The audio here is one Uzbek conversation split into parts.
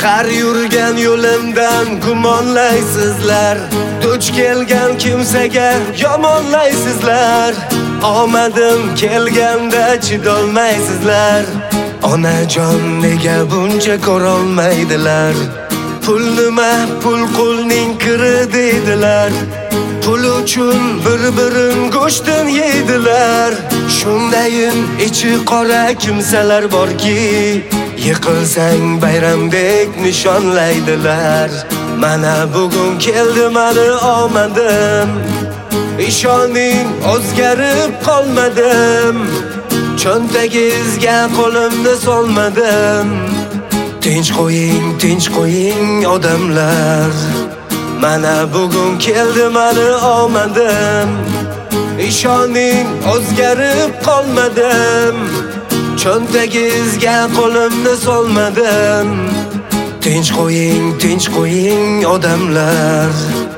Har yurgan yo'limdan gumonlaysizlar, duch kelgan kimsaga yomonlaysizlar. Omadim kelganda chidolmaysizlar. Onajon nega buncha ko'rolmaydilar? Pul nima, pul qulning kiri deydilar. Pul uchun bir-birin go'shtdan yeydilar. Shundayin ichi qora kimsalar borki, yiqilsang bayramdek nishonlaydilar. Mana bugun keldi mani omadim, ishoning o'zgarib qolmadim. Cho'ntagizga qo'limni solmadim. Tinch qo'ying odamlar. Mana bugun keldi mani omadim, ishoning o'zgarib qolmadim. Cho'ntagizga qo'limni solmadim. Tinch qo'ying odamlar.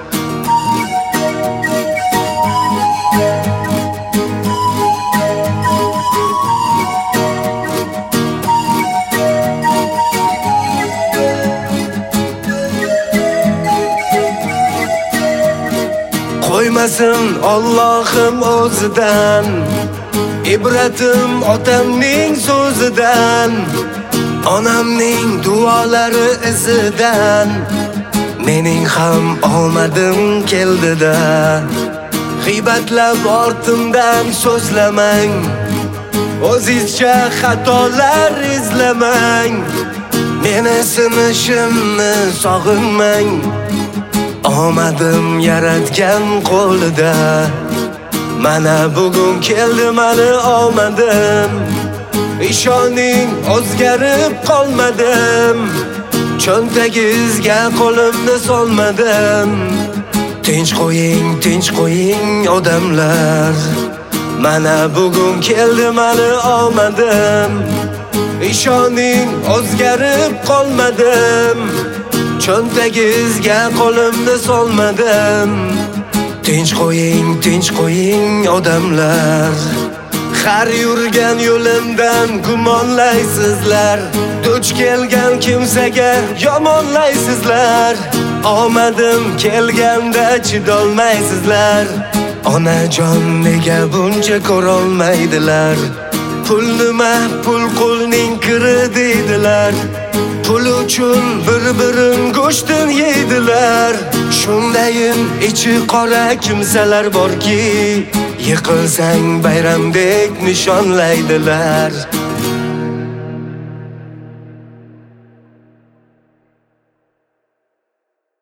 Qo'ymasin Allohim o'zidan, ibratim otamning so'zidan, onamning duolari izidan. Mening ham omadim keldida. G'iybatlab ortimdan so'zlamang, o'zizcha xatolar izlamang. Meni sinishimni sog'inmang. Omadim yaratgan qo'lida. Mana bugun keldi mani omadim, ishoning o'zgarib qolmadim. Cho'ntagizga qo'limni solmadim. Tinch qo'ying odamlar. Mana bugun keldi mani omadim, ishoning o'zgarib qolmadim. Cho'ntagizga qo'limni solmadim. Tinch qo'ying odamlar. Har yurgan yo'limdan gumonlaysizlar, duch kelgan kimsaga yomonlaysizlar. Omadim kelganda chidolmaysizlar. Onajon nega buncha ko'rolmaydilar? Pul nima, pul qulning kiri deydilar. Pul uchun bir-birin go'shtdan yeydilar. Shundayin ichi qora kimsalar borki, yiqilsang bayramdek nishonlaydilar.